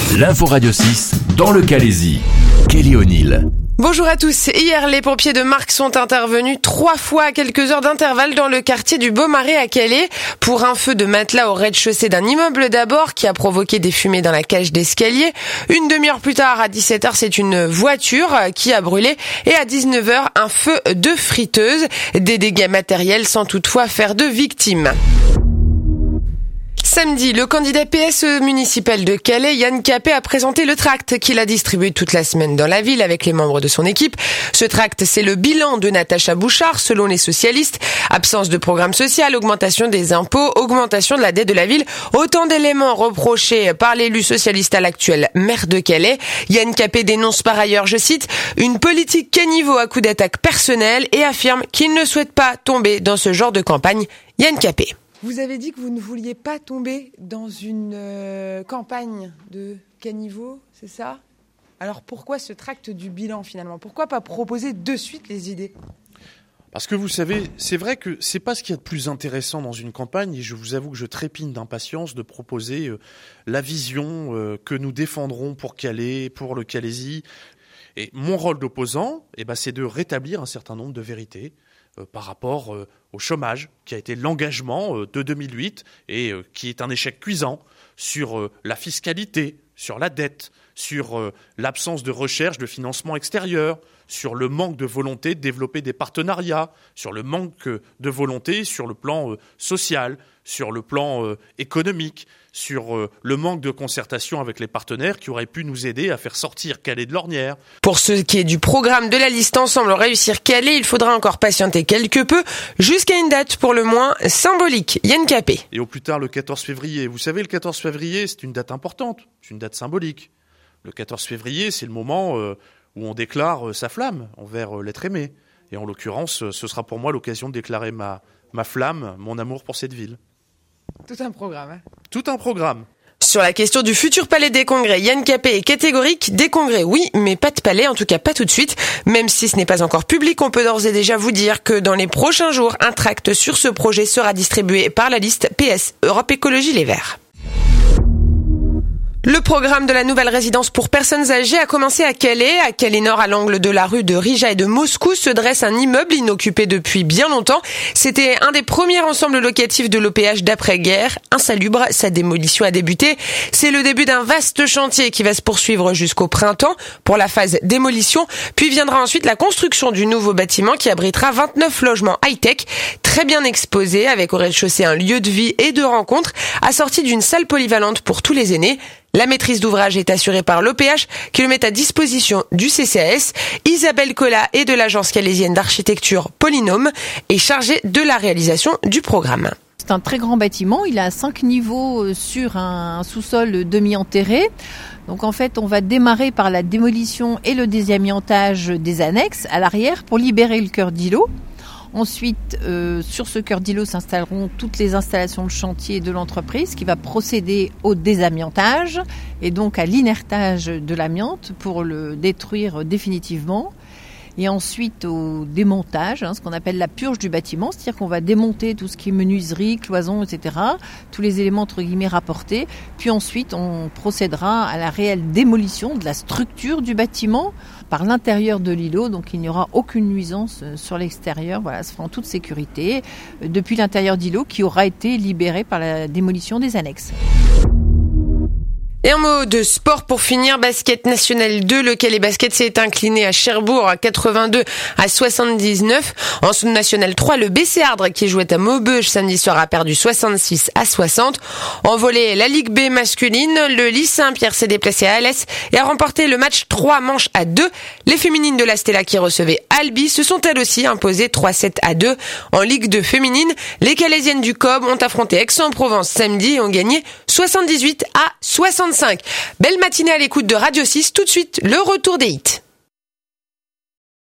L'info Radio 6 dans le Calaisis. Kelly O'Neill. Bonjour à tous. Hier, les pompiers de Marques sont intervenus 3 fois à quelques heures d'intervalle dans le quartier du Beaumarais à Calais pour un feu de matelas au rez-de-chaussée d'un immeuble d'abord qui a provoqué des fumées dans la cage d'escalier. Une demi-heure plus tard, à 17h, c'est une voiture qui a brûlé et à 19h, un feu de friteuse. Des dégâts matériels sans toutefois faire de victimes. Samedi, le candidat PSE municipal de Calais, Yann Capet, a présenté le tract qu'il a distribué toute la semaine dans la ville avec les membres de son équipe. Ce tract, c'est le bilan de Natacha Bouchard, selon les socialistes. Absence de programme social, augmentation des impôts, augmentation de la dette de la ville. Autant d'éléments reprochés par l'élu socialiste à l'actuel maire de Calais. Yann Capet dénonce par ailleurs, je cite, une politique caniveau à coup d'attaque personnelle et affirme qu'il ne souhaite pas tomber dans ce genre de campagne. Yann Capet. Vous avez dit que vous ne vouliez pas tomber dans une campagne de caniveau, c'est ça ? Alors pourquoi ce tract du bilan finalement ? Pourquoi pas proposer de suite les idées ? Parce que vous savez, c'est vrai que c'est pas ce qu'il y a de plus intéressant dans une campagne, et je vous avoue que je trépigne d'impatience de proposer la vision que nous défendrons pour Calais, pour le Calaisis. Et mon rôle d'opposant, c'est de rétablir un certain nombre de vérités par rapport au chômage, qui a été l'engagement de 2008 et qui est un échec cuisant sur la fiscalité, sur la dette, sur l'absence de recherche de financement extérieur, sur le manque de volonté de développer des partenariats, sur le manque de volonté sur le plan social, sur le plan économique, sur le manque de concertation avec les partenaires qui auraient pu nous aider à faire sortir Calais de l'ornière. Pour ce qui est du programme de la liste Ensemble réussir Calais, il faudra encore patienter quelque peu, jusqu'à une date pour le moins symbolique. Yann Capet. Et au plus tard le 14 février. Vous savez, le 14 février, c'est une date importante, c'est une date symbolique. Le 14 février, c'est le moment où on déclare sa flamme envers l'être aimé. Et en l'occurrence, ce sera pour moi l'occasion de déclarer ma flamme, mon amour pour cette ville. Tout un programme. Hein. Tout un programme. Sur la question du futur palais des congrès, Yann Capet est catégorique. Des congrès, oui, mais pas de palais, en tout cas pas tout de suite. Même si ce n'est pas encore public, on peut d'ores et déjà vous dire que dans les prochains jours, un tract sur ce projet sera distribué par la liste PS Europe Écologie Les Verts. Le programme de la nouvelle résidence pour personnes âgées a commencé à Calais. À Calais Nord, à l'angle de la rue de Rija et de Moscou, se dresse un immeuble inoccupé depuis bien longtemps. C'était un des premiers ensembles locatifs de l'OPH d'après-guerre. Insalubre, sa démolition a débuté. C'est le début d'un vaste chantier qui va se poursuivre jusqu'au printemps pour la phase démolition. Puis viendra ensuite la construction du nouveau bâtiment qui abritera 29 logements high-tech, très bien exposés, avec au rez-de-chaussée un lieu de vie et de rencontre, assorti d'une salle polyvalente pour tous les aînés. La maîtrise d'ouvrage est assurée par l'OPH qui le met à disposition du CCAS. Isabelle Collat et de l'agence calaisienne d'architecture Polynôme est chargée de la réalisation du programme. C'est un très grand bâtiment, il a 5 niveaux sur un sous-sol demi-enterré. Donc en fait, on va démarrer par la démolition et le désamiantage des annexes à l'arrière pour libérer le cœur d'îlot. Ensuite, sur ce cœur d'îlot s'installeront toutes les installations de chantier de l'entreprise qui va procéder au désamiantage et donc à l'inertage de l'amiante pour le détruire définitivement. Et ensuite au démontage, ce qu'on appelle la purge du bâtiment, c'est-à-dire qu'on va démonter tout ce qui est menuiserie, cloison, etc., tous les éléments entre guillemets rapportés. Puis ensuite, on procédera à la réelle démolition de la structure du bâtiment par l'intérieur de l'îlot, donc il n'y aura aucune nuisance sur l'extérieur. Voilà, ça sera en toute sécurité depuis l'intérieur d'îlot qui aura été libéré par la démolition des annexes. Et un mot de sport pour finir, basket national 2, le Calais Basket s'est incliné à Cherbourg à 82-79. En national 3, le BC Ardres qui jouait à Maubeuge samedi soir a perdu 66-60. En volley, la Ligue B masculine, le Lys Saint-Pierre s'est déplacé à Alès et a remporté le match 3 manches à 2. Les féminines de la Stella qui recevaient Albi se sont elles aussi imposées 3-7-2. En Ligue 2 féminine, les Calaisiennes du COB ont affronté Aix-en-Provence samedi et ont gagné 78-65. Belle matinée à l'écoute de Radio 6, tout de suite le retour des hits.